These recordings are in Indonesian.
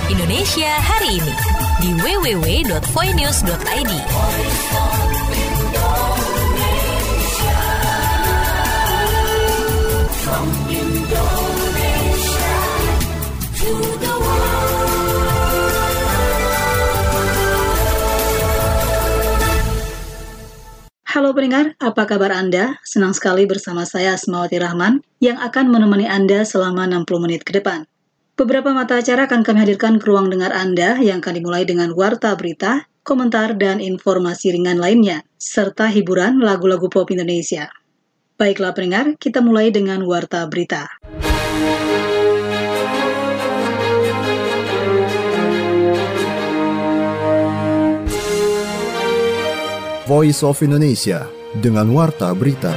Indonesia hari ini di www.voinews.id. Halo pendengar, apa kabar Anda? Senang sekali bersama saya Asmawati Rahman yang akan menemani Anda selama 60 menit ke depan. Beberapa mata acara akan kami hadirkan ke ruang dengar Anda yang akan dimulai dengan warta berita, komentar dan informasi ringan lainnya, serta hiburan lagu-lagu pop Indonesia. Baiklah pendengar, kita mulai dengan warta berita. Voice of Indonesia dengan warta berita.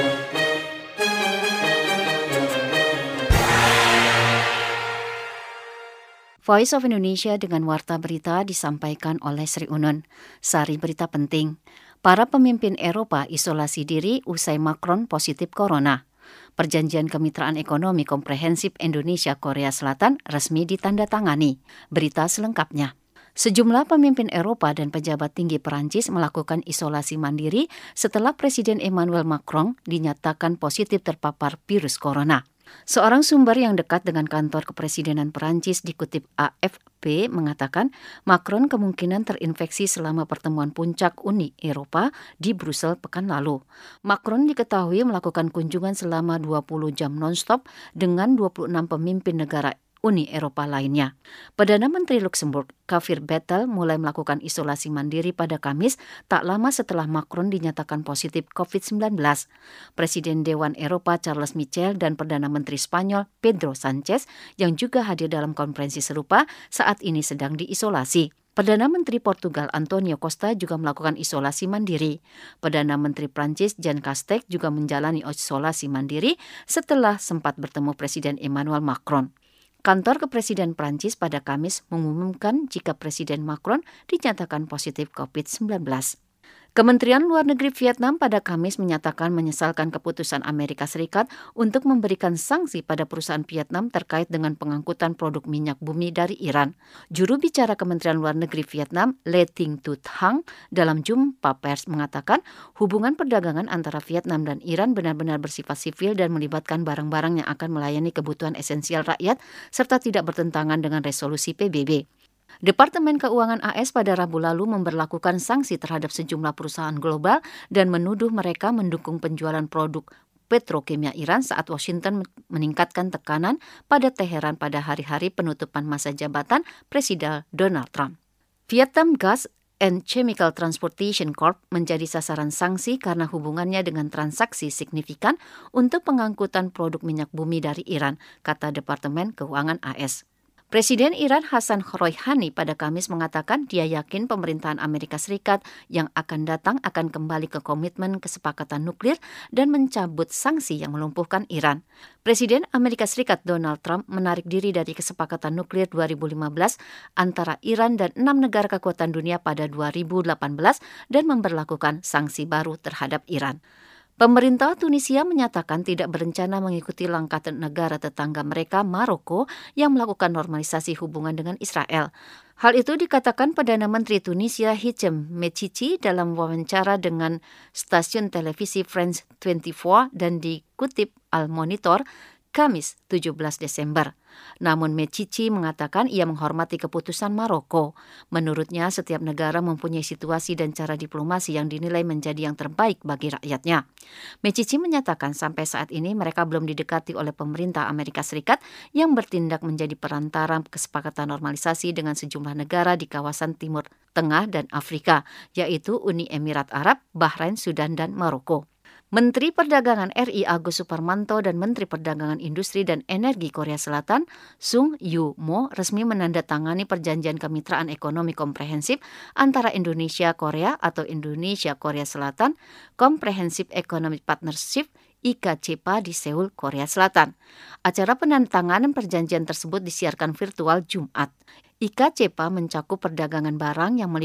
Voice of Indonesia dengan warta berita disampaikan oleh Sri Unun. Sari berita penting. Para pemimpin Eropa isolasi diri usai Macron positif corona. Perjanjian Kemitraan Ekonomi Komprehensif Indonesia-Korea Selatan resmi ditandatangani. Berita selengkapnya. Sejumlah pemimpin Eropa dan pejabat tinggi Perancis melakukan isolasi mandiri setelah Presiden Emmanuel Macron dinyatakan positif terpapar virus corona. Seorang sumber yang dekat dengan kantor kepresidenan Perancis dikutip AFP mengatakan Macron kemungkinan terinfeksi selama pertemuan puncak Uni Eropa di Brussel pekan lalu. Macron diketahui melakukan kunjungan selama 20 jam non-stop dengan 26 pemimpin negara Uni Eropa lainnya. Perdana Menteri Luxembourg, Kafir Bettel, mulai melakukan isolasi mandiri pada Kamis tak lama setelah Macron dinyatakan positif COVID-19. Presiden Dewan Eropa Charles Michel dan Perdana Menteri Spanyol Pedro Sanchez yang juga hadir dalam konferensi serupa saat ini sedang diisolasi. Perdana Menteri Portugal Antonio Costa juga melakukan isolasi mandiri. Perdana Menteri Prancis Jean Castex juga menjalani isolasi mandiri setelah sempat bertemu Presiden Emmanuel Macron. Kantor Kepresiden Prancis pada Kamis mengumumkan jika Presiden Macron dinyatakan positif COVID-19. Kementerian Luar Negeri Vietnam pada Kamis menyatakan menyesalkan keputusan Amerika Serikat untuk memberikan sanksi pada perusahaan Vietnam terkait dengan pengangkutan produk minyak bumi dari Iran. Juru bicara Kementerian Luar Negeri Vietnam, Le Tinh Tut Hang, dalam jumpa pers mengatakan hubungan perdagangan antara Vietnam dan Iran benar-benar bersifat sivil dan melibatkan barang-barang yang akan melayani kebutuhan esensial rakyat serta tidak bertentangan dengan resolusi PBB. Departemen Keuangan AS pada Rabu lalu memberlakukan sanksi terhadap sejumlah perusahaan global dan menuduh mereka mendukung penjualan produk petrokimia Iran saat Washington meningkatkan tekanan pada Teheran pada hari-hari penutupan masa jabatan Presiden Donald Trump. Vietnam Gas and Chemical Transportation Corp menjadi sasaran sanksi karena hubungannya dengan transaksi signifikan untuk pengangkutan produk minyak bumi dari Iran, kata Departemen Keuangan AS. Presiden Iran Hassan Rouhani pada Kamis mengatakan dia yakin pemerintahan Amerika Serikat yang akan datang akan kembali ke komitmen kesepakatan nuklir dan mencabut sanksi yang melumpuhkan Iran. Presiden Amerika Serikat Donald Trump menarik diri dari kesepakatan nuklir 2015 antara Iran dan 6 negara kekuatan dunia pada 2018 dan memberlakukan sanksi baru terhadap Iran. Pemerintah Tunisia menyatakan tidak berencana mengikuti langkah negara tetangga mereka, Maroko, yang melakukan normalisasi hubungan dengan Israel. Hal itu dikatakan Perdana Menteri Tunisia Hichem Mechichi dalam wawancara dengan stasiun televisi France 24 dan dikutip Al Monitor, Kamis 17 Desember. Namun Mechichi mengatakan ia menghormati keputusan Maroko. Menurutnya setiap negara mempunyai situasi dan cara diplomasi yang dinilai menjadi yang terbaik bagi rakyatnya. Mechichi menyatakan sampai saat ini mereka belum didekati oleh pemerintah Amerika Serikat yang bertindak menjadi perantara kesepakatan normalisasi dengan sejumlah negara di kawasan Timur Tengah dan Afrika, yaitu Uni Emirat Arab, Bahrain, Sudan, dan Maroko. Menteri Perdagangan RI Agus Suparmanto dan Menteri Perdagangan Industri dan Energi Korea Selatan Sung Yu Mo resmi menandatangani Perjanjian Kemitraan Ekonomi Komprehensif antara Indonesia-Korea atau Indonesia-Korea Selatan Comprehensive Economic Partnership IKCPA di Seoul, Korea Selatan. Acara penandatanganan perjanjian tersebut disiarkan virtual Jumat. IKCPA mencakup perdagangan barang yang meliputi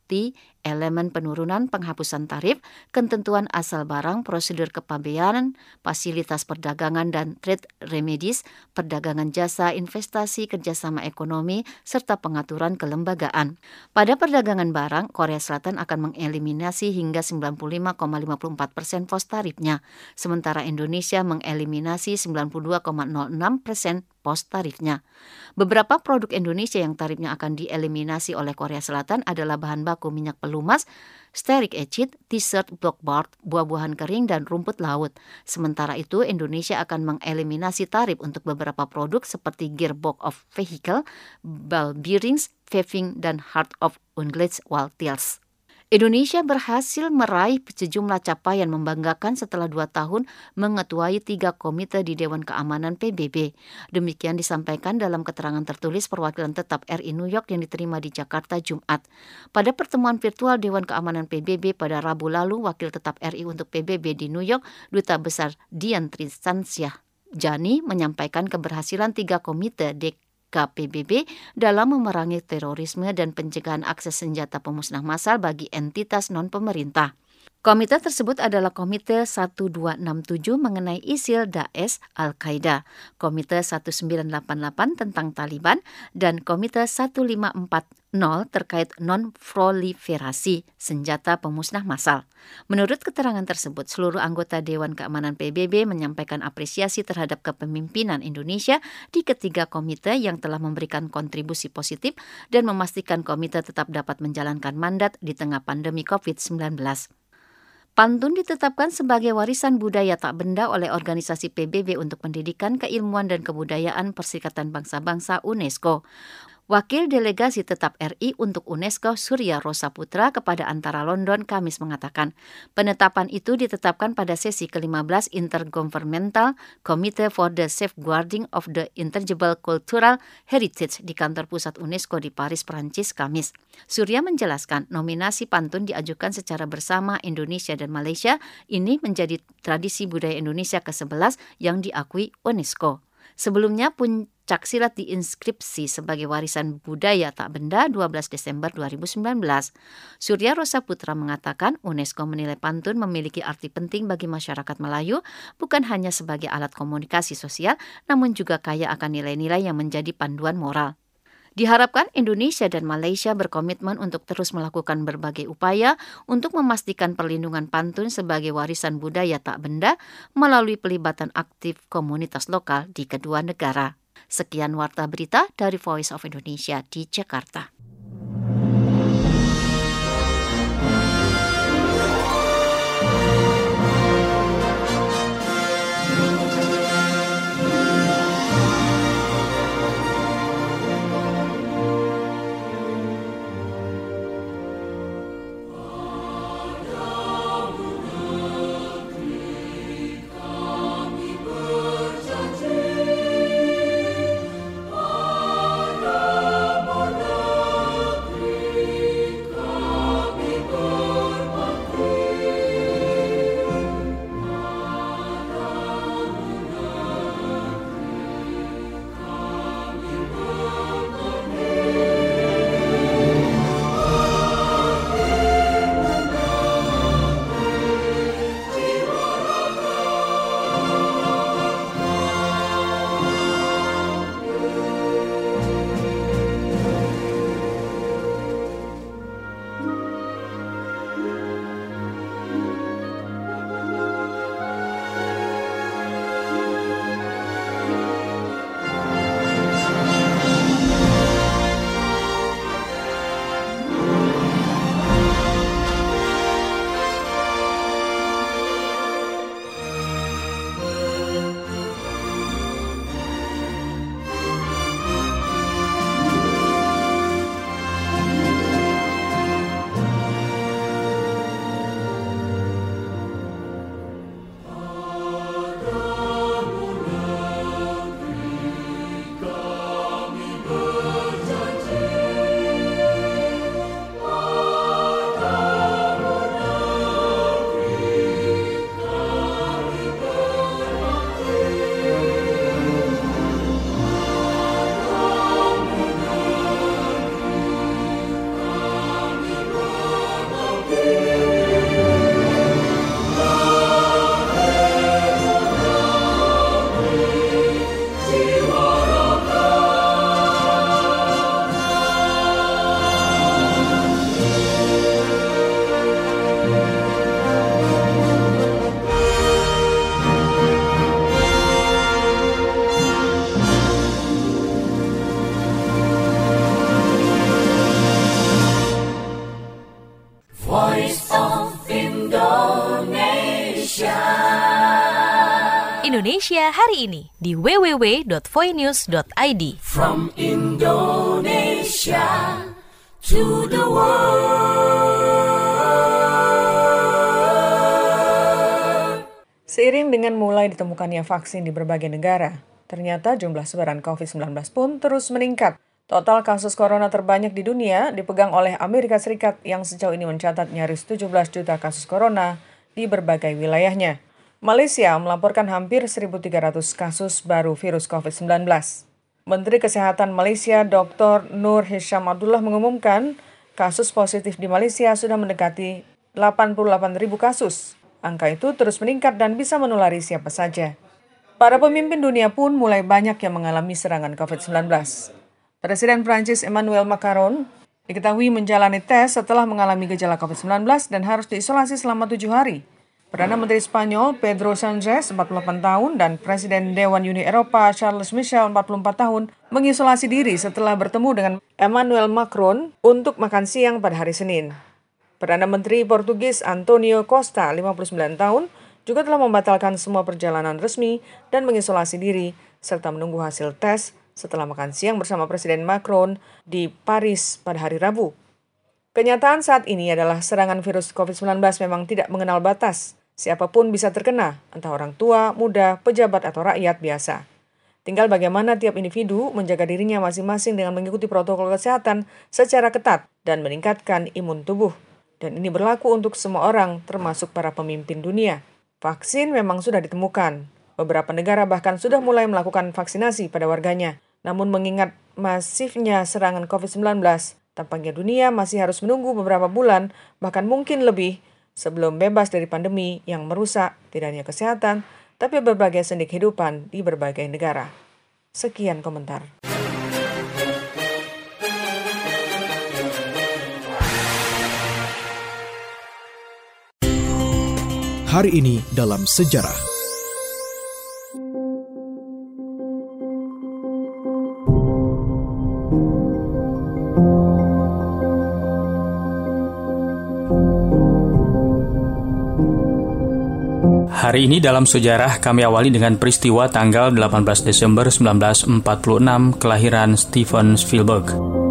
seperti elemen penurunan penghapusan tarif, ketentuan asal barang, prosedur kepabeanan, fasilitas perdagangan dan trade remedies, perdagangan jasa, investasi, kerjasama ekonomi, serta pengaturan kelembagaan. Pada perdagangan barang, Korea Selatan akan mengeliminasi hingga 95,54% pos tarifnya, sementara Indonesia mengeliminasi 92,06% pos tarifnya. Beberapa produk Indonesia yang tarifnya akan dieliminasi oleh Korea Selatan adalah bahan baku minyak pelumas, stearic acid, t-shirt, blockboard, buah-buahan kering, dan rumput laut. Sementara itu, Indonesia akan mengeliminasi tarif untuk beberapa produk seperti gearbox of vehicle, ball bearings, paving, dan heart of ungulates wheel-tails. Indonesia berhasil meraih sejumlah capaian membanggakan setelah 2 tahun mengetuai 3 komite di Dewan Keamanan PBB. Demikian disampaikan dalam keterangan tertulis perwakilan tetap RI New York yang diterima di Jakarta Jumat. Pada pertemuan virtual Dewan Keamanan PBB pada Rabu lalu, Wakil Tetap RI untuk PBB di New York, Duta Besar Dian Tristansyah Jani, menyampaikan keberhasilan 3 komite PBB dalam memerangi terorisme dan pencegahan akses senjata pemusnah massal bagi entitas non-pemerintah. Komite tersebut adalah Komite 1267 mengenai ISIL, Daesh, Al-Qaeda, Komite 1988 tentang Taliban, dan Komite 1540 terkait non-proliferasi senjata pemusnah massal. Menurut keterangan tersebut, seluruh anggota Dewan Keamanan PBB menyampaikan apresiasi terhadap kepemimpinan Indonesia di ketiga komite yang telah memberikan kontribusi positif dan memastikan komite tetap dapat menjalankan mandat di tengah pandemi COVID-19. Pantun ditetapkan sebagai warisan budaya tak benda oleh Organisasi PBB untuk Pendidikan, Keilmuan, dan Kebudayaan Perserikatan Bangsa-Bangsa UNESCO. Wakil Delegasi Tetap RI untuk UNESCO Surya Rosa Putra kepada Antara London Kamis mengatakan, penetapan itu ditetapkan pada sesi ke-15 Intergovernmental Committee for the Safeguarding of the Intangible Cultural Heritage di kantor pusat UNESCO di Paris, Prancis, Kamis. Surya menjelaskan, nominasi pantun diajukan secara bersama Indonesia dan Malaysia. Ini menjadi tradisi budaya Indonesia ke-11 yang diakui UNESCO. Sebelumnya puncak silat diinskripsi sebagai warisan budaya tak benda 12 Desember 2019. Surya Rosa Putra mengatakan UNESCO menilai pantun memiliki arti penting bagi masyarakat Melayu, bukan hanya sebagai alat komunikasi sosial, namun juga kaya akan nilai-nilai yang menjadi panduan moral. Diharapkan Indonesia dan Malaysia berkomitmen untuk terus melakukan berbagai upaya untuk memastikan perlindungan pantun sebagai warisan budaya tak benda melalui pelibatan aktif komunitas lokal di kedua negara. Sekian Warta Berita dari Voice of Indonesia di Jakarta. Indonesia hari ini di www.voinews.id. From Indonesia to the world. Seiring dengan mulai ditemukannya vaksin di berbagai negara, ternyata jumlah sebaran COVID-19 pun terus meningkat. Total kasus corona terbanyak di dunia dipegang oleh Amerika Serikat yang sejauh ini mencatat nyaris 17 juta kasus corona di berbagai wilayahnya. Malaysia melaporkan hampir 1.300 kasus baru virus COVID-19. Menteri Kesehatan Malaysia Dr. Nur Hisham Abdullah mengumumkan kasus positif di Malaysia sudah mendekati 88.000 kasus. Angka itu terus meningkat dan bisa menulari siapa saja. Para pemimpin dunia pun mulai banyak yang mengalami serangan COVID-19. Presiden Prancis Emmanuel Macron diketahui menjalani tes setelah mengalami gejala COVID-19 dan harus diisolasi selama 7 hari. Perdana Menteri Spanyol Pedro Sánchez, 48 tahun, dan Presiden Dewan Uni Eropa Charles Michel, 44 tahun, mengisolasi diri setelah bertemu dengan Emmanuel Macron untuk makan siang pada hari Senin. Perdana Menteri Portugis Antonio Costa, 59 tahun, juga telah membatalkan semua perjalanan resmi dan mengisolasi diri serta menunggu hasil tes setelah makan siang bersama Presiden Macron di Paris pada hari Rabu. Kenyataan saat ini adalah serangan virus COVID-19 memang tidak mengenal batas. Siapapun bisa terkena, entah orang tua, muda, pejabat, atau rakyat biasa. Tinggal bagaimana tiap individu menjaga dirinya masing-masing dengan mengikuti protokol kesehatan secara ketat dan meningkatkan imun tubuh. Dan ini berlaku untuk semua orang, termasuk para pemimpin dunia. Vaksin memang sudah ditemukan. Beberapa negara bahkan sudah mulai melakukan vaksinasi pada warganya. Namun mengingat masifnya serangan COVID-19, tampaknya dunia masih harus menunggu beberapa bulan, bahkan mungkin lebih, sebelum bebas dari pandemi yang merusak tidak hanya kesehatan, tapi berbagai sendi kehidupan di berbagai negara. Sekian komentar. Hari ini dalam sejarah. Hari ini dalam sejarah kami awali dengan peristiwa tanggal 18 Desember 1946 kelahiran Steven Spielberg.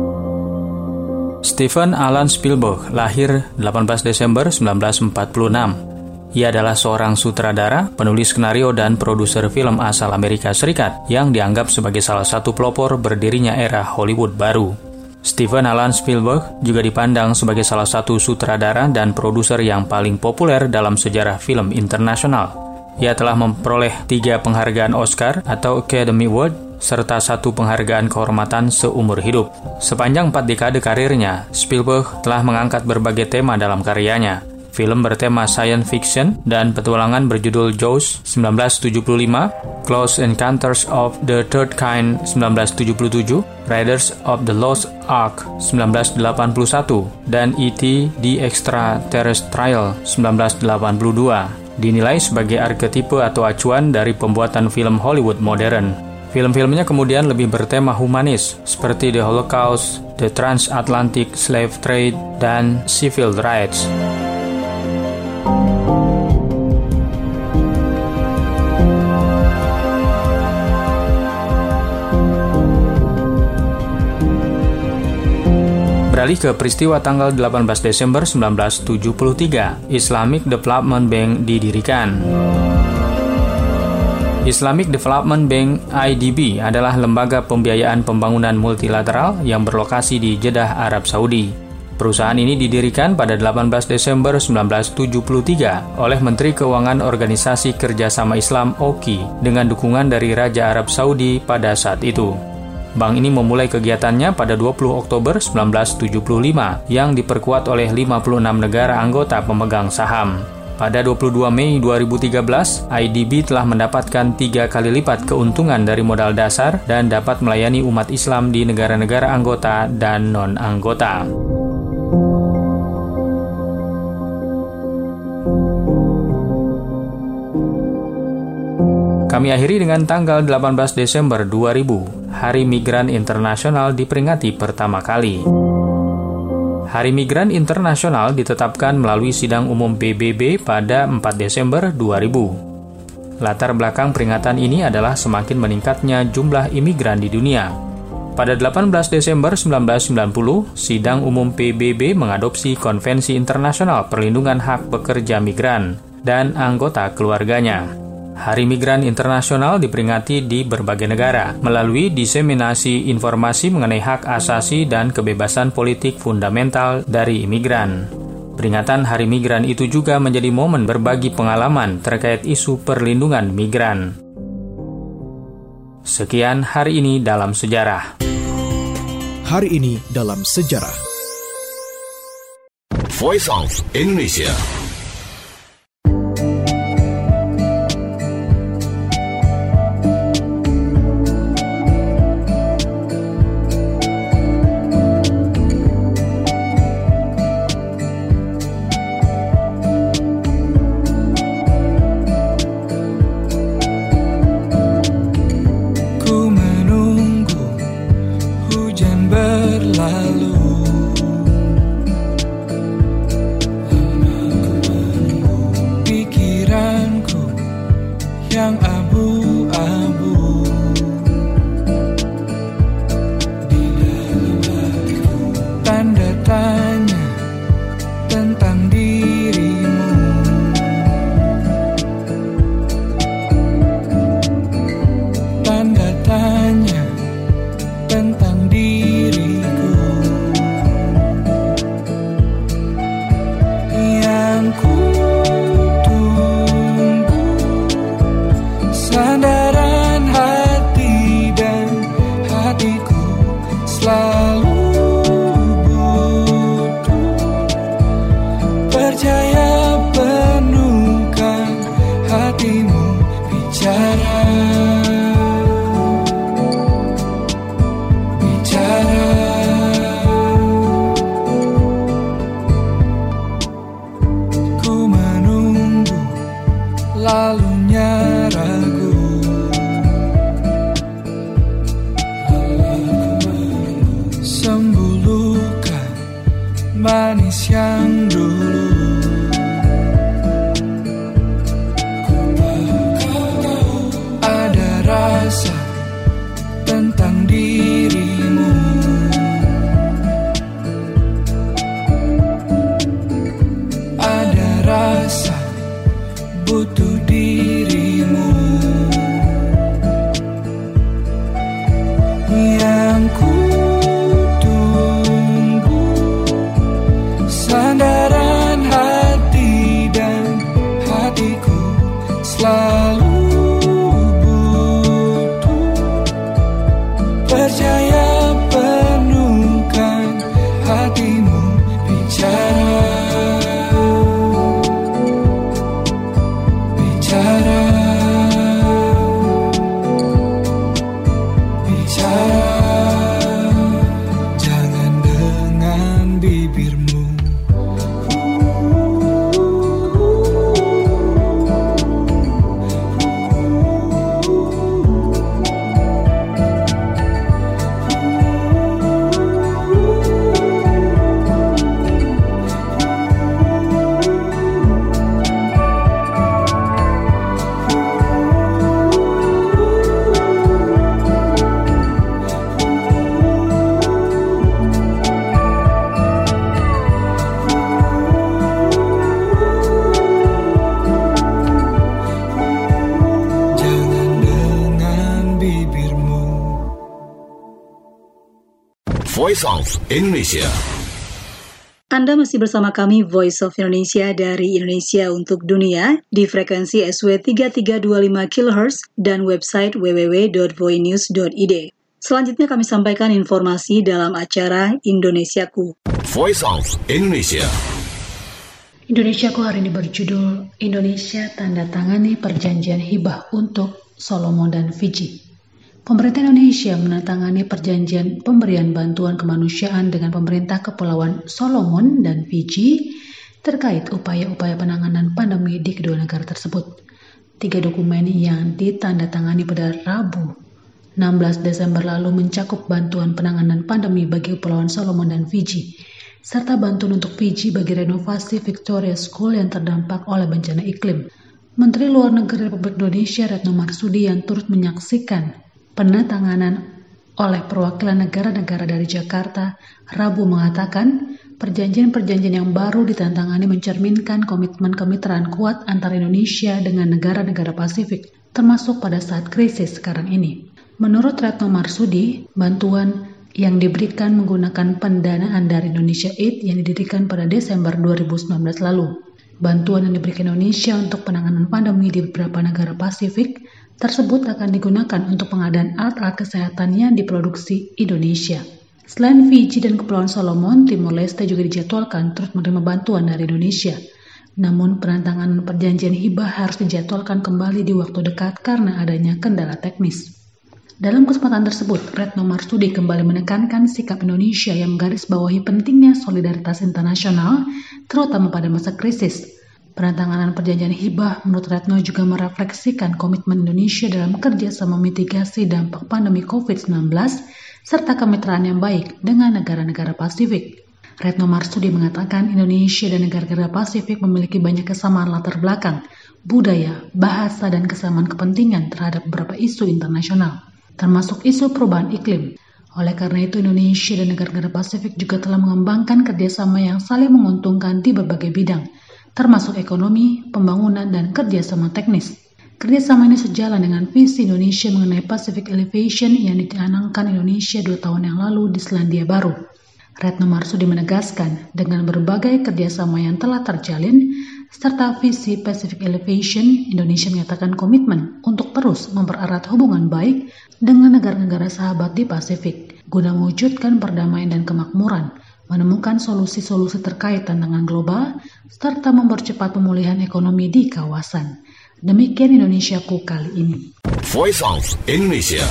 Steven Alan Spielberg lahir 18 Desember 1946. Ia adalah seorang sutradara, penulis skenario dan produser film asal Amerika Serikat yang dianggap sebagai salah satu pelopor berdirinya era Hollywood baru. Steven Alan Spielberg juga dipandang sebagai salah satu sutradara dan produser yang paling populer dalam sejarah film internasional. Ia telah memperoleh 3 penghargaan Oscar atau Academy Award serta 1 penghargaan kehormatan seumur hidup. Sepanjang 4 dekade karirnya, Spielberg telah mengangkat berbagai tema dalam karyanya. Film bertema science fiction dan petualangan berjudul Jaws 1975, Close Encounters of the Third Kind 1977, Raiders of the Lost Ark 1981, dan E.T. The Extraterrestrial 1982. Dinilai sebagai arketipe atau acuan dari pembuatan film Hollywood modern. Film-filmnya kemudian lebih bertema humanis, seperti The Holocaust, The Transatlantic Slave Trade, dan Civil Rights. Beralih ke peristiwa tanggal 18 Desember 1973, Islamic Development Bank didirikan. Islamic Development Bank (IDB) adalah lembaga pembiayaan pembangunan multilateral yang berlokasi di Jeddah, Arab Saudi. Perusahaan ini didirikan pada 18 Desember 1973 oleh Menteri Keuangan Organisasi Kerjasama Islam (OKI) dengan dukungan dari Raja Arab Saudi pada saat itu. Bank ini memulai kegiatannya pada 20 Oktober 1975 yang diperkuat oleh 56 negara anggota pemegang saham. Pada 22 Mei 2013, IDB telah mendapatkan 3 kali lipat keuntungan dari modal dasar dan dapat melayani umat Islam di negara-negara anggota dan non-anggota. Kami akhiri dengan tanggal 18 Desember 2000. Hari Migran Internasional diperingati pertama kali. Hari Migran Internasional ditetapkan melalui sidang umum PBB pada 4 Desember 2000. Latar belakang peringatan ini adalah semakin meningkatnya jumlah imigran di dunia. Pada 18 Desember 1990, Sidang Umum PBB mengadopsi Konvensi Internasional Perlindungan Hak Pekerja Migran dan anggota keluarganya. Hari Migran Internasional diperingati di berbagai negara melalui diseminasi informasi mengenai hak asasi dan kebebasan politik fundamental dari imigran. Peringatan Hari Migran itu juga menjadi momen berbagi pengalaman terkait isu perlindungan migran. Sekian hari ini dalam sejarah. Hari ini dalam sejarah. Voice of Indonesia. Voice of Indonesia. Anda masih bersama kami Voice of Indonesia dari Indonesia untuk Dunia di frekuensi SW 3325 kHz dan website www.voinews.id. Selanjutnya kami sampaikan informasi dalam acara Indonesiaku. Voice of Indonesia. Indonesiaku hari ini berjudul Indonesia tanda tangani perjanjian hibah untuk Solomon dan Fiji. Pemerintah Indonesia menandatangani perjanjian pemberian bantuan kemanusiaan dengan pemerintah Kepulauan Solomon dan Fiji terkait upaya-upaya penanganan pandemi di kedua negara tersebut. 3 dokumen yang ditandatangani pada Rabu 16 Desember lalu mencakup bantuan penanganan pandemi bagi Kepulauan Solomon dan Fiji, serta bantuan untuk Fiji bagi renovasi Victoria School yang terdampak oleh bencana iklim. Menteri Luar Negeri Republik Indonesia Retno Marsudi yang turut menyaksikan penandatanganan oleh perwakilan negara-negara dari Jakarta, Rabu mengatakan perjanjian-perjanjian yang baru ditantangani mencerminkan komitmen kemitraan kuat antara Indonesia dengan negara-negara Pasifik, termasuk pada saat krisis sekarang ini. Menurut Retno Marsudi, bantuan yang diberikan menggunakan pendanaan dari Indonesia Aid yang didirikan pada Desember 2019 lalu. Bantuan yang diberikan Indonesia untuk penanganan pandemi di beberapa negara Pasifik tersebut akan digunakan untuk pengadaan alat-alat kesehatan yang diproduksi Indonesia. Selain Fiji dan Kepulauan Solomon, Timor Leste juga dijadwalkan turut menerima bantuan dari Indonesia. Namun penandatanganan perjanjian hibah harus dijadwalkan kembali di waktu dekat karena adanya kendala teknis. Dalam kesempatan tersebut, Retno Marsudi kembali menekankan sikap Indonesia yang menggarisbawahi pentingnya solidaritas internasional, terutama pada masa krisis. Penandatanganan perjanjian hibah menurut Retno juga merefleksikan komitmen Indonesia dalam kerjasama mitigasi dampak pandemi COVID-19 serta kemitraan yang baik dengan negara-negara Pasifik. Retno Marsudi mengatakan Indonesia dan negara-negara Pasifik memiliki banyak kesamaan latar belakang, budaya, bahasa, dan kesamaan kepentingan terhadap beberapa isu internasional, termasuk isu perubahan iklim. Oleh karena itu, Indonesia dan negara-negara Pasifik juga telah mengembangkan kerjasama yang saling menguntungkan di berbagai bidang, termasuk ekonomi, pembangunan, dan kerjasama teknis. Kerjasama ini sejalan dengan visi Indonesia mengenai Pacific Elevation yang dicanangkan Indonesia 2 tahun yang lalu di Selandia Baru. Retno Marsudi menegaskan, dengan berbagai kerjasama yang telah terjalin, serta visi Pacific Elevation, Indonesia menyatakan komitmen untuk terus mempererat hubungan baik dengan negara-negara sahabat di Pasifik, guna mewujudkan perdamaian dan kemakmuran, menemukan solusi-solusi terkait tantangan global, serta mempercepat pemulihan ekonomi di kawasan. Demikian Indonesiaku kali ini. Voice of Indonesia.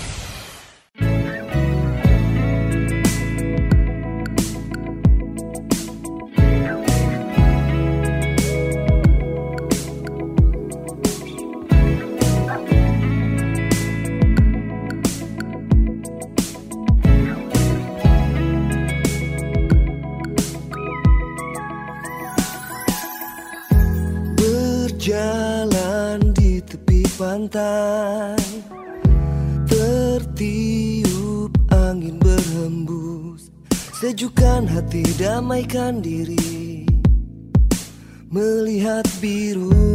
Berjalan di tepi pantai, tertiup angin berhembus, sejukkan hati, damaikan diri, melihat biru.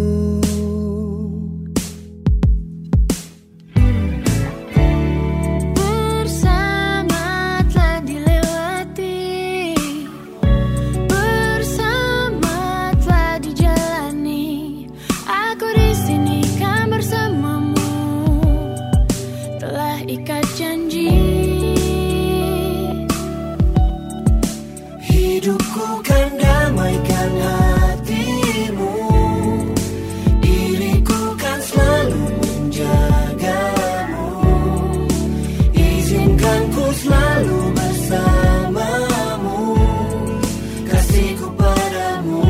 Hidupku kan damaikan hatimu, diriku kan selalu menjagamu, izinkan ku selalu bersamamu, kasihku padamu.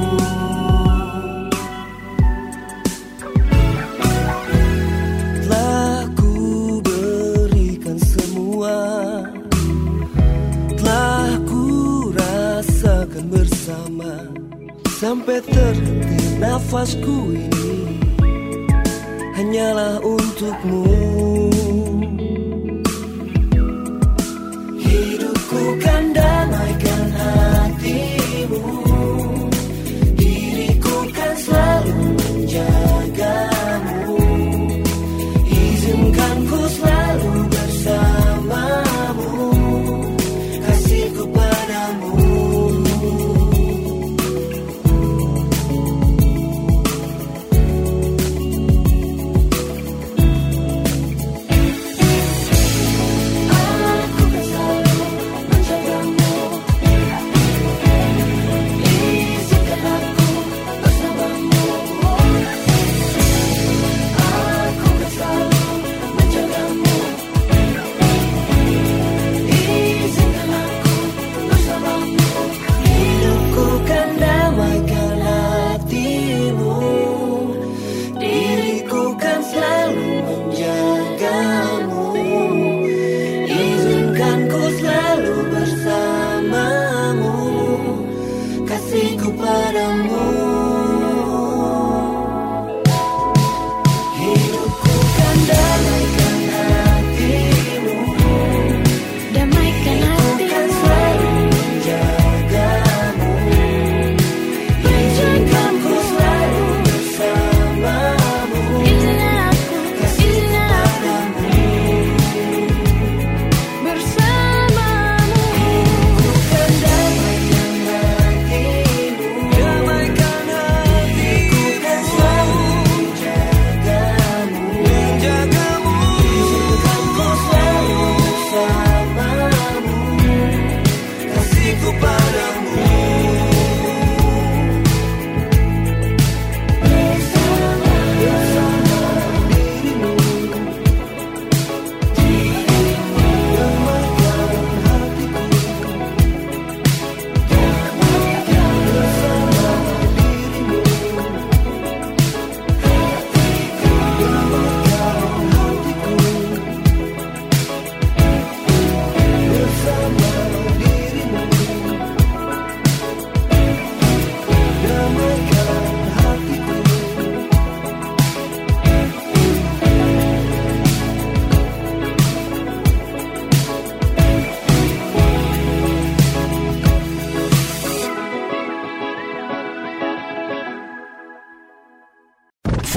Telah ku berikan semua, telah ku rasakan bersama, sampai terhenti nafasku ini hanyalah untukmu. Hidupku kan damaikan hatimu, diriku kan selalu menjagamu, izinkan ku selalu bersamamu, kasihku padamu.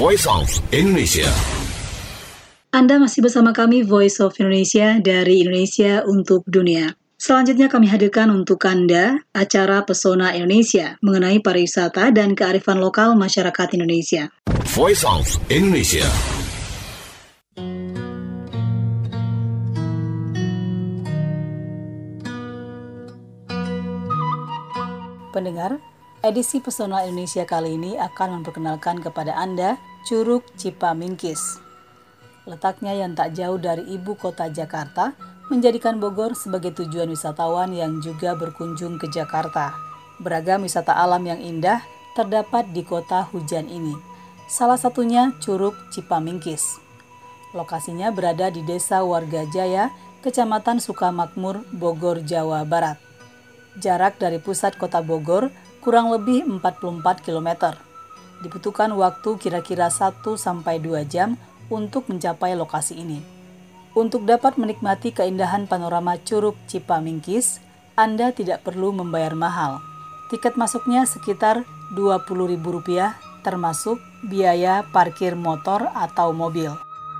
Voice of Indonesia. Anda masih bersama kami Voice of Indonesia dari Indonesia untuk Dunia. Selanjutnya kami hadirkan untuk Anda acara Pesona Indonesia mengenai pariwisata dan kearifan lokal masyarakat Indonesia. Voice of Indonesia. Pendengar, edisi Pesona Indonesia kali ini akan memperkenalkan kepada Anda Curug Cipamingkis. Letaknya yang tak jauh dari ibu kota Jakarta, menjadikan Bogor sebagai tujuan wisatawan yang juga berkunjung ke Jakarta. Beragam wisata alam yang indah terdapat di kota hujan ini. Salah satunya Curug Cipamingkis. Lokasinya berada di Desa Wargajaya, Kecamatan Sukamakmur, Bogor, Jawa Barat. Jarak dari pusat kota Bogor kurang lebih 44 km. Dibutuhkan waktu kira-kira 1-2 jam untuk mencapai lokasi ini. Untuk dapat menikmati keindahan panorama Curug Cipamingkis, Anda tidak perlu membayar mahal. Tiket masuknya sekitar Rp20.000 termasuk biaya parkir motor atau mobil.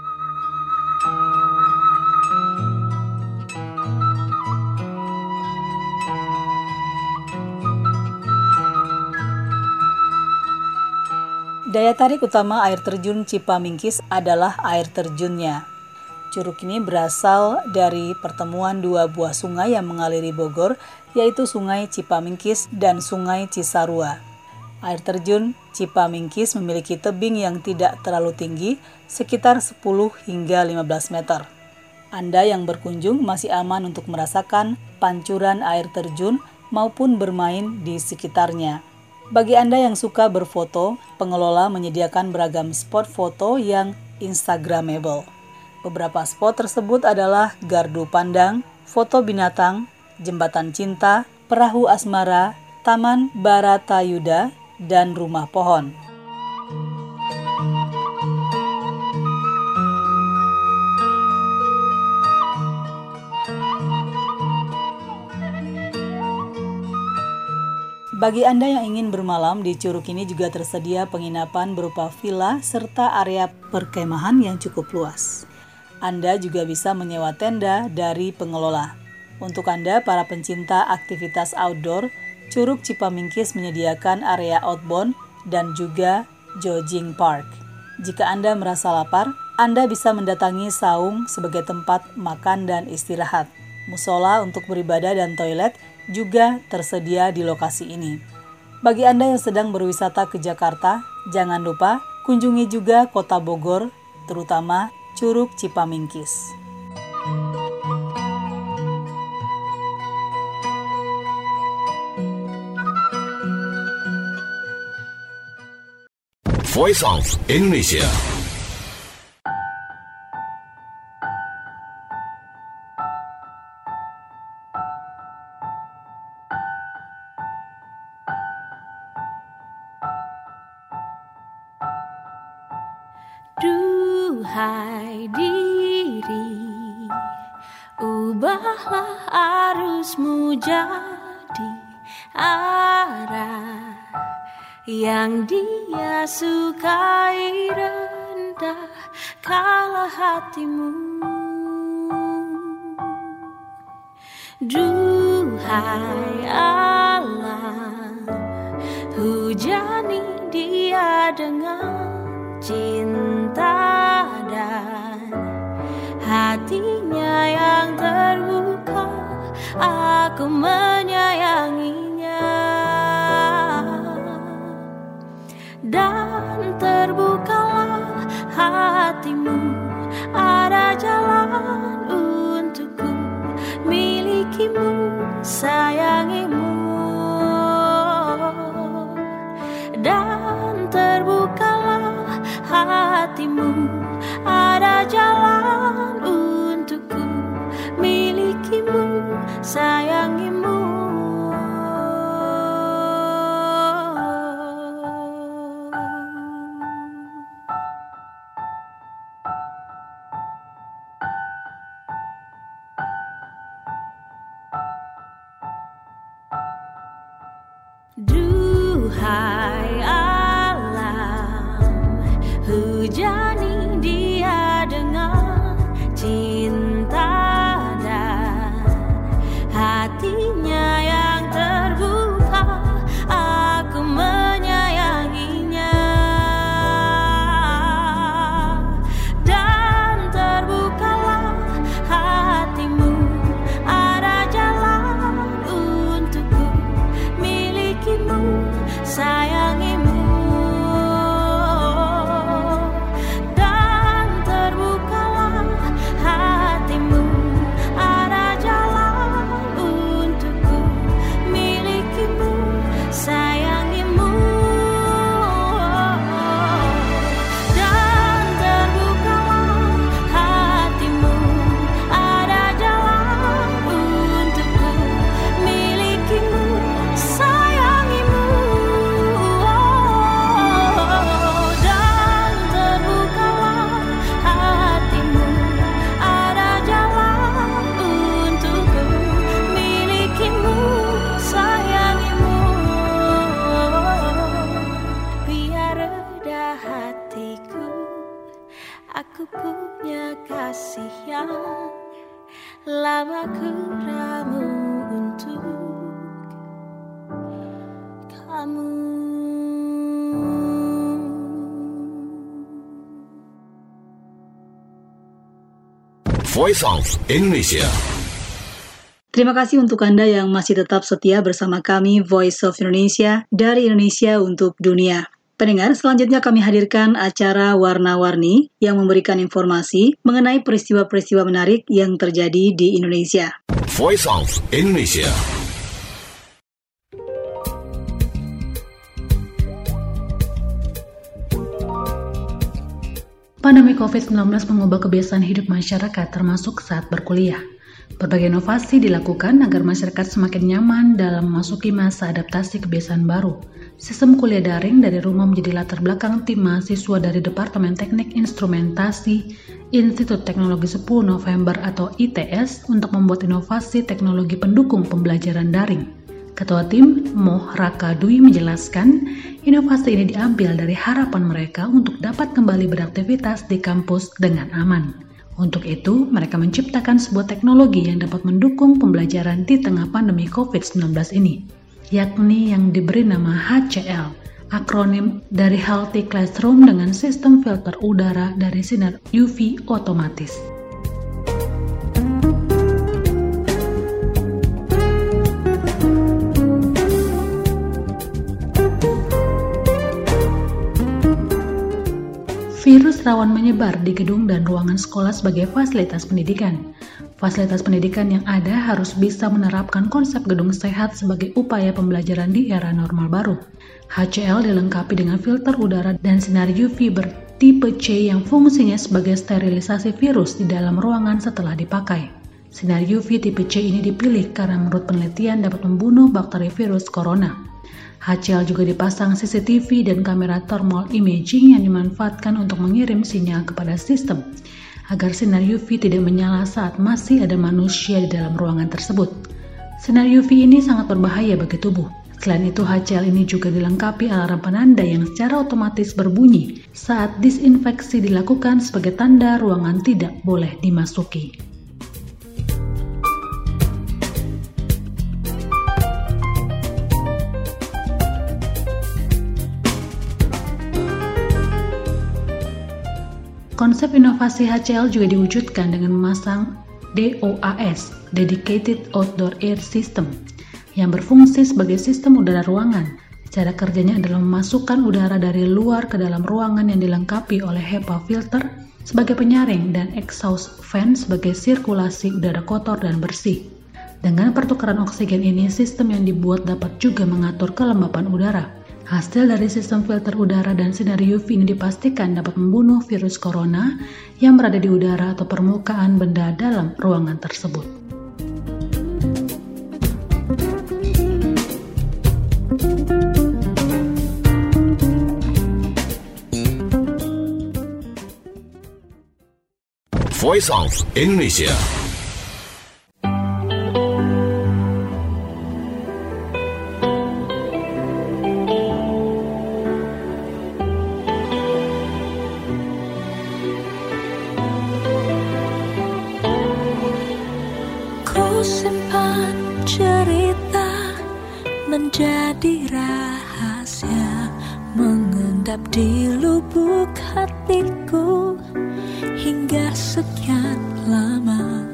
Daya tarik utama air terjun Cipamingkis adalah air terjunnya. Curug ini berasal dari pertemuan dua buah sungai yang mengaliri Bogor, yaitu Sungai Cipamingkis dan Sungai Cisarua. Air terjun Cipamingkis memiliki tebing yang tidak terlalu tinggi, sekitar 10 hingga 15 meter. Anda yang berkunjung masih aman untuk merasakan pancuran air terjun maupun bermain di sekitarnya. Bagi Anda yang suka berfoto, pengelola menyediakan beragam spot foto yang instagramable. Beberapa spot tersebut adalah Gardu Pandang, Foto Binatang, Jembatan Cinta, Perahu Asmara, Taman Baratayuda, dan Rumah Pohon. Bagi Anda yang ingin bermalam di curug ini juga tersedia penginapan berupa villa serta area perkemahan yang cukup luas. Anda juga bisa menyewa tenda dari pengelola. Untuk Anda para pencinta aktivitas outdoor, Curug Cipamingkis menyediakan area outbound dan juga jogging park. Jika Anda merasa lapar, Anda bisa mendatangi saung sebagai tempat makan dan istirahat. Musola untuk beribadah dan toilet juga tersedia di lokasi ini. Bagi Anda yang sedang berwisata ke Jakarta, jangan lupa kunjungi juga kota Bogor, terutama Curug Cipamingkis. Voice of Indonesia. Duhai diri, ubahlah arusmu jadi arah yang Dia sukai, rendah kala hatimu. Duhai alam, hujani Dia dengan cinta dan hatinya yang terbuka, aku menyayanginya. Dan terbukalah hatimu, ada jalan untukku, milikimu, sayangimu. Dan terbukalah hatimu, ada jalan untukku, milikimu, sayangimu. Duhai alam, Voice of Indonesia. Terima kasih untuk Anda yang masih tetap setia bersama kami Voice of Indonesia dari Indonesia untuk Dunia. Pendengar, selanjutnya kami hadirkan acara Warna-Warni yang memberikan informasi mengenai peristiwa-peristiwa menarik yang terjadi di Indonesia. Voice of Indonesia. Pandemi COVID-19 mengubah kebiasaan hidup masyarakat termasuk saat berkuliah. Berbagai inovasi dilakukan agar masyarakat semakin nyaman dalam memasuki masa adaptasi kebiasaan baru. Sistem kuliah daring dari rumah menjadi latar belakang tim mahasiswa dari Departemen Teknik Instrumentasi Institut Teknologi 10 November atau ITS untuk membuat inovasi teknologi pendukung pembelajaran daring. Ketua tim, Moh Raka Dwi menjelaskan, inovasi ini diambil dari harapan mereka untuk dapat kembali beraktivitas di kampus dengan aman. Untuk itu, mereka menciptakan sebuah teknologi yang dapat mendukung pembelajaran di tengah pandemi COVID-19 ini, yakni yang diberi nama HCL, akronim dari Healthy Classroom dengan sistem filter udara dari sinar UV otomatis. Virus rawan menyebar di gedung dan ruangan sekolah sebagai fasilitas pendidikan. Fasilitas pendidikan yang ada harus bisa menerapkan konsep gedung sehat sebagai upaya pembelajaran di era normal baru. HCL dilengkapi dengan filter udara dan sinar UV bertipe C yang fungsinya sebagai sterilisasi virus di dalam ruangan setelah dipakai. Sinar UV tipe C ini dipilih karena menurut penelitian dapat membunuh bakteri virus corona. HCL juga dipasang CCTV dan kamera thermal imaging yang dimanfaatkan untuk mengirim sinyal kepada sistem, agar sinar UV tidak menyala saat masih ada manusia di dalam ruangan tersebut. Sinar UV ini sangat berbahaya bagi tubuh. Selain itu, HCL ini juga dilengkapi alarm penanda yang secara otomatis berbunyi saat disinfeksi dilakukan sebagai tanda ruangan tidak boleh dimasuki. Konsep inovasi HCL juga diwujudkan dengan memasang DOAS, Dedicated Outdoor Air System, yang berfungsi sebagai sistem udara ruangan. Cara kerjanya adalah memasukkan udara dari luar ke dalam ruangan yang dilengkapi oleh HEPA filter sebagai penyaring dan exhaust fan sebagai sirkulasi udara kotor dan bersih. Dengan pertukaran oksigen ini, sistem yang dibuat dapat juga mengatur kelembapan udara. Hasil dari sistem filter udara dan sinar UV ini dipastikan dapat membunuh virus corona yang berada di udara atau permukaan benda dalam ruangan tersebut. Voice of Indonesia. Simpan cerita menjadi rahasia, mengendap di lubuk hatiku hingga sekian lama.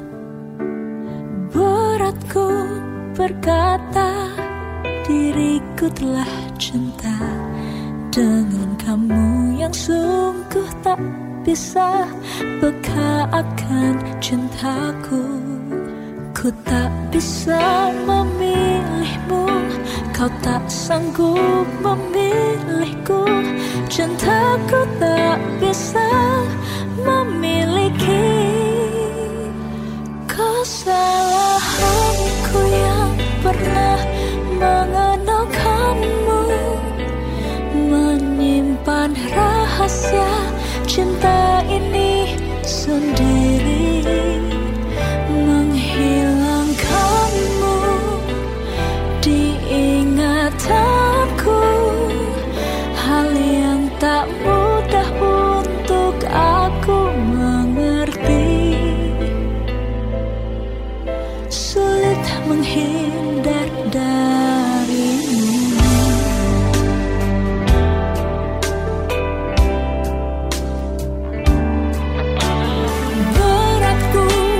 Beratku berkata diriku telah cinta dengan kamu yang sungguh tak bisa peka akan cintaku. Ku tak bisa memilihmu, kau tak sanggup memilihku. Cintaku tak bisa memiliki kesalahanku yang pernah mengenal kamu, menyimpan rahasia cinta ini sendiri. Menghilangkanmu di ingatanku, hal yang tak mudah untuk aku mengerti. Sulit menghindar darimu. Beratku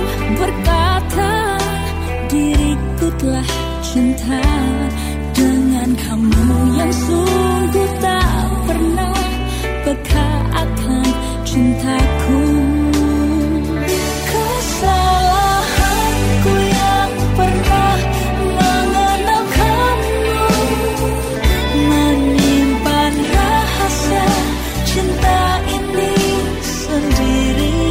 cinta dengan kamu yang sungguh tak pernah peka akan cintaku. Kesalahanku yang pernah mengenal kamu, menyimpan rahasia cinta ini sendiri,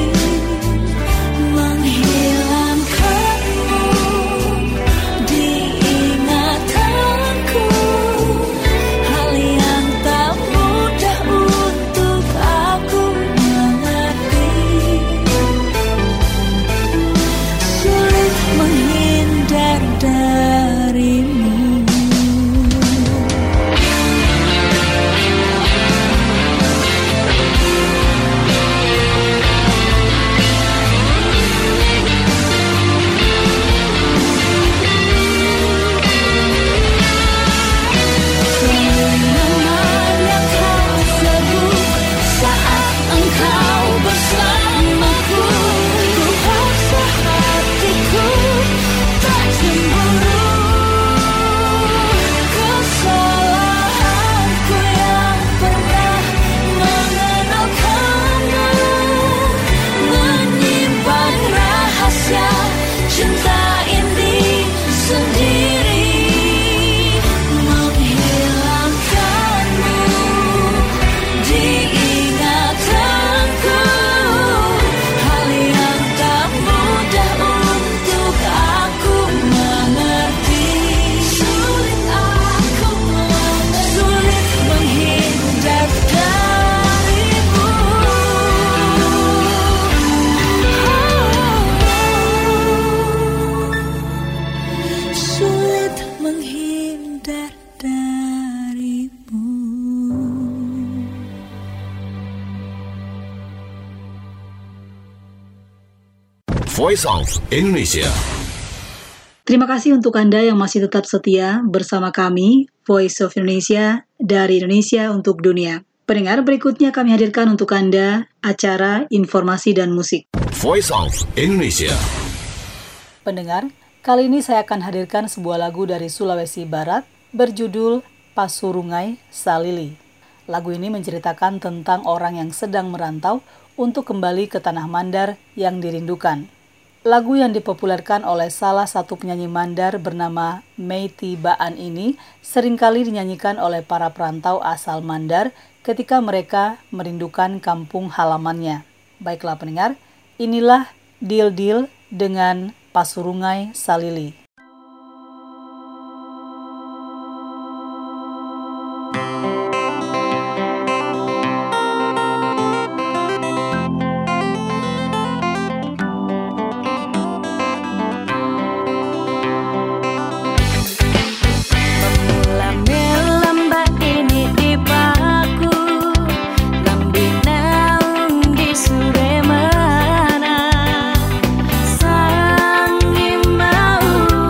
menghilangkanmu di ingatanku, hal yang tak mudah untuk aku mengerti. Sulit menghindar darimu. Namanya kau sebut saat engkau bersamaku, ku paksa hatiku tak cemburu. Kesalahanku yang pernah mengenal kamu, menyimpan rahasia cinta ini sendiri, menghilangkanmu di ingatanku, hal yang tak mudah untuk aku mengerti. Sulit menghindar darimu. Sulit menghindar darimu. Voice of Indonesia. Terima kasih untuk Anda yang masih tetap setia bersama kami, Voice of Indonesia, dari Indonesia untuk dunia. Pendengar, berikutnya kami hadirkan untuk Anda acara informasi dan musik. Voice of Indonesia. Pendengar, kali ini saya akan hadirkan sebuah lagu dari Sulawesi Barat berjudul Pasurungai Salili. Lagu ini menceritakan tentang orang yang sedang merantau untuk kembali ke tanah Mandar yang dirindukan. Lagu yang dipopulerkan oleh salah satu penyanyi Mandar bernama Meiti Baan ini seringkali dinyanyikan oleh para perantau asal Mandar ketika mereka merindukan kampung halamannya. Baiklah pendengar, inilah Dil-Dil dengan Pasurungai Salili. Suremana, sang imau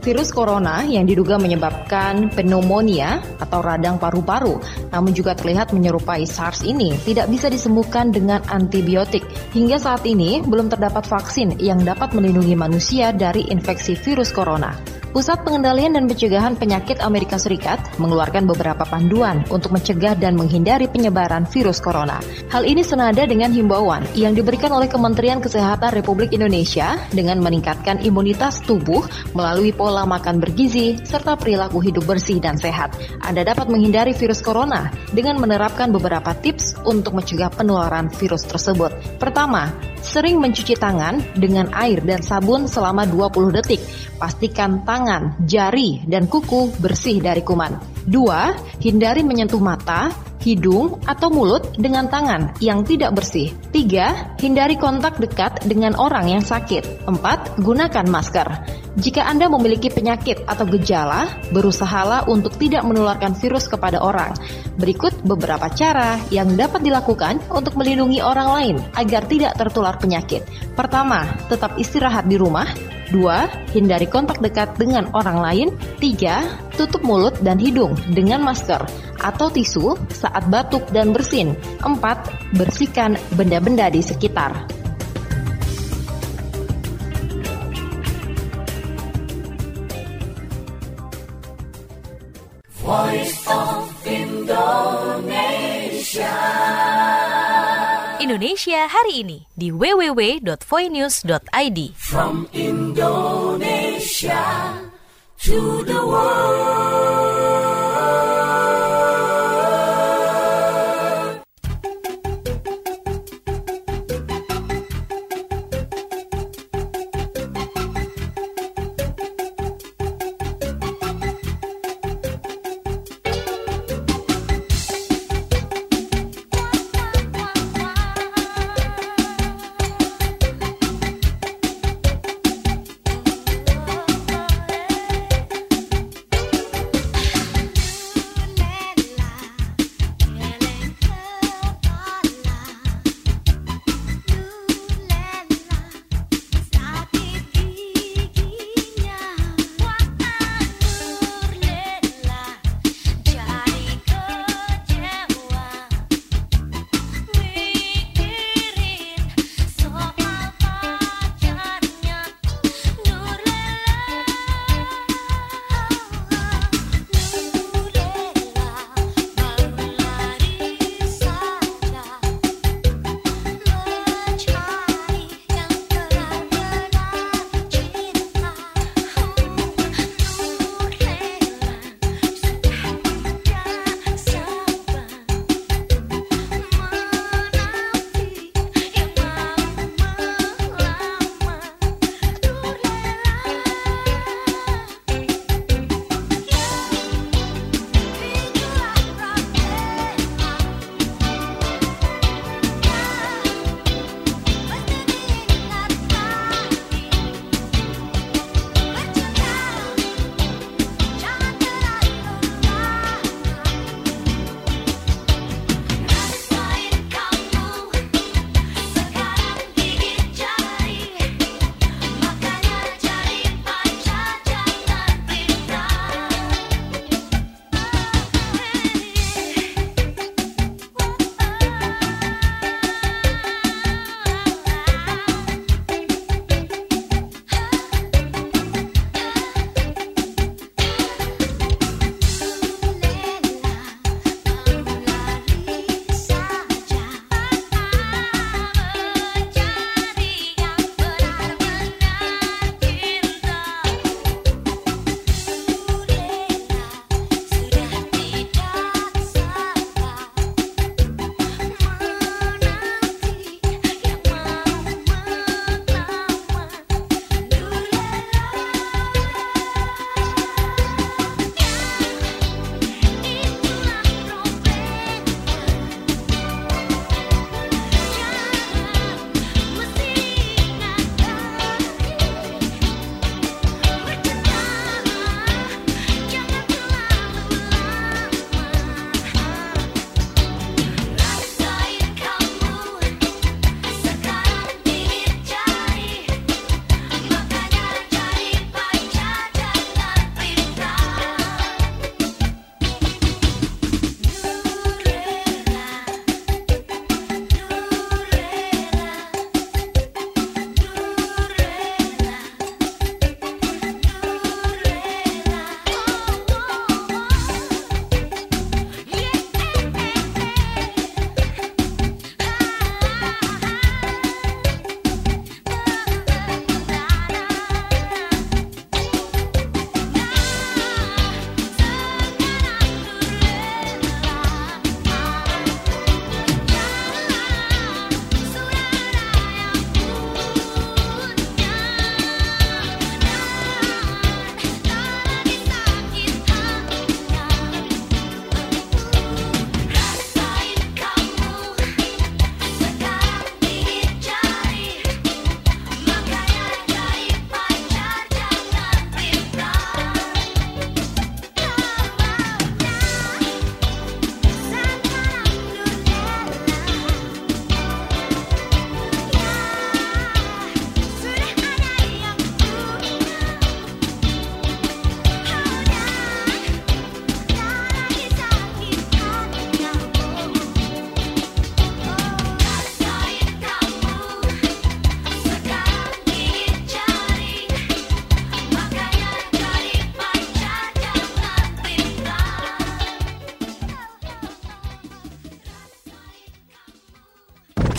Virus corona yang diduga menyebabkan pneumonia atau radang paru-paru, namun juga terlihat menyerupai SARS ini, tidak bisa disembuhkan dengan antibiotik. Hingga saat ini, belum terdapat vaksin yang dapat melindungi manusia dari infeksi virus corona. Pusat Pengendalian dan Pencegahan Penyakit Amerika Serikat mengeluarkan beberapa panduan untuk mencegah dan menghindari penyebaran virus corona. Hal ini senada dengan himbauan yang diberikan oleh Kementerian Kesehatan Republik Indonesia dengan meningkatkan imunitas tubuh melalui pola makan bergizi serta perilaku hidup bersih dan sehat. Anda dapat menghindari virus corona dengan menerapkan beberapa tips untuk mencegah penularan virus tersebut. Pertama, sering mencuci tangan dengan air dan sabun selama 20 detik. Pastikan tangan, jari, dan kuku bersih dari kuman. 2. Hindari menyentuh mata, hidung, atau mulut dengan tangan yang tidak bersih. 3. Hindari kontak dekat dengan orang yang sakit. 4. Gunakan masker. Jika Anda memiliki penyakit atau gejala, berusahalah untuk tidak menularkan virus kepada orang. Berikut beberapa cara yang dapat dilakukan untuk melindungi orang lain agar tidak tertular penyakit. Pertama, tetap istirahat di rumah. 2. Hindari kontak dekat dengan orang lain. 3. Tutup mulut dan hidung dengan masker atau tisu saat batuk dan bersin. 4. Bersihkan benda-benda di sekitar. Voice of Indonesia. Indonesia hari ini di www.voinews.id. From Indonesia to the world.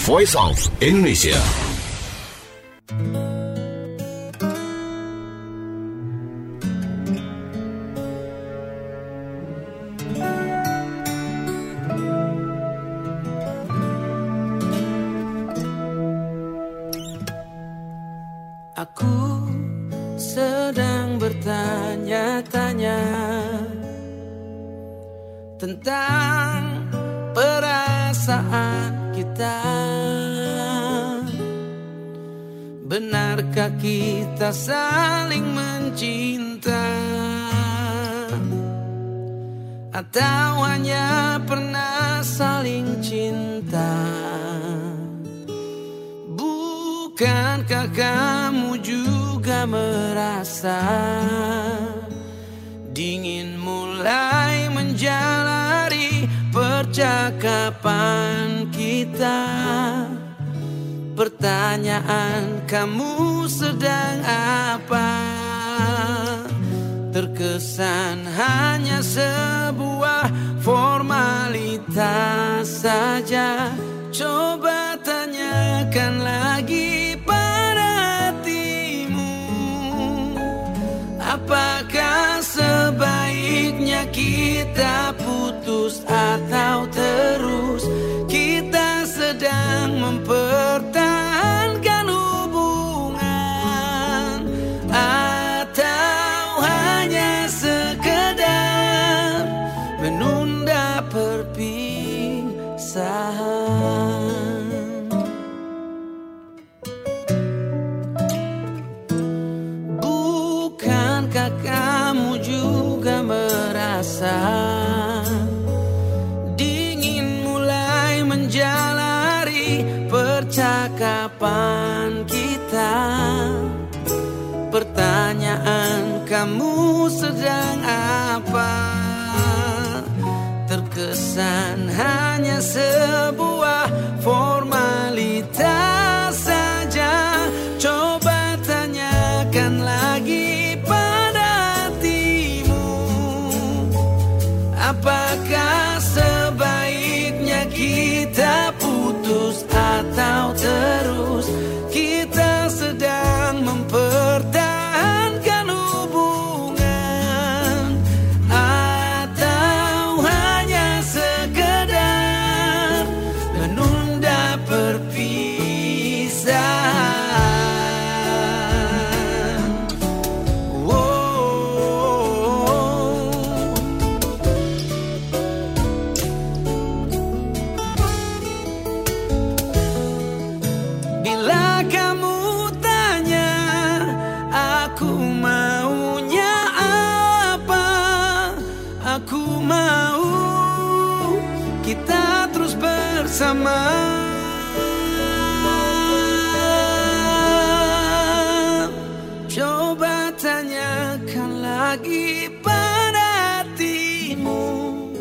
Voice of Indonesia. Aku sedang bertanya-tanya tentang perasaan kita. Benarkah kita saling mencinta, atau hanya pernah saling cinta? Bukankah kamu juga merasa dingin mulai menjalari percakapan kita? Pertanyaan, kamu sedang apa? Terkesan hanya sebuah formalitas saja. Coba tanyakan lagi pada hatimu, apakah sebaiknya kita putus atau terus? Kita sedang mempertahankan hubungan, atau hanya sekedar menunda perpisahan? Bukankah kamu juga merasa dingin mulai menjalari percakapan kita? Pertanyaan, kamu sedang apa? Terkesan hanya sebuah formalitas saja. Coba tanyakan lagi pada hatimu, apakah sebaiknya kita putus atau terus? Kita sedang mempertahankan hubungan, atau hanya sekedar menunda perpisahan? Bila kamu tanya aku maunya apa, aku mau kita terus bersama. Coba tanyakan lagi pada hatimu,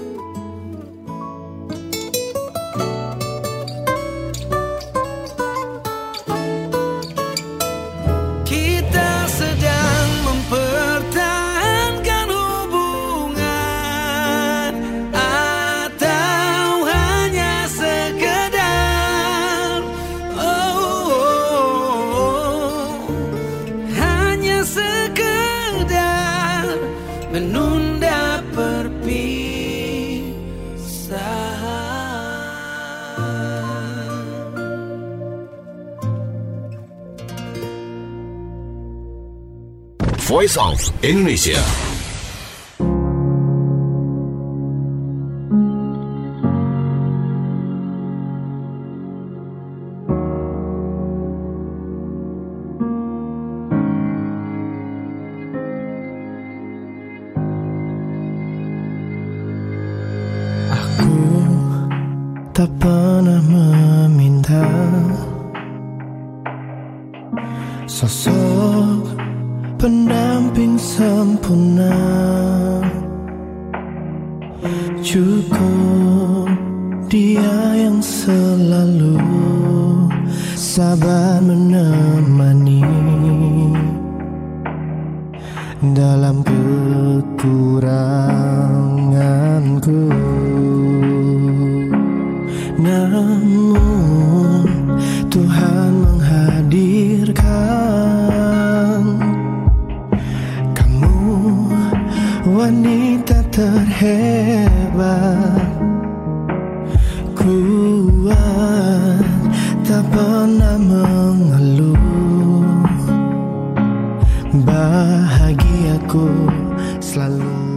kita sedang mempertahankan hubungan, atau hanya sekedar hanya sekedar menunda perpisahan. Voice of Indonesia. Tak pernah meminta sosok pendamping sempurna, cukup dia yang selalu sabar menemani dalam kekuranganku. Namun bahagiaku selalu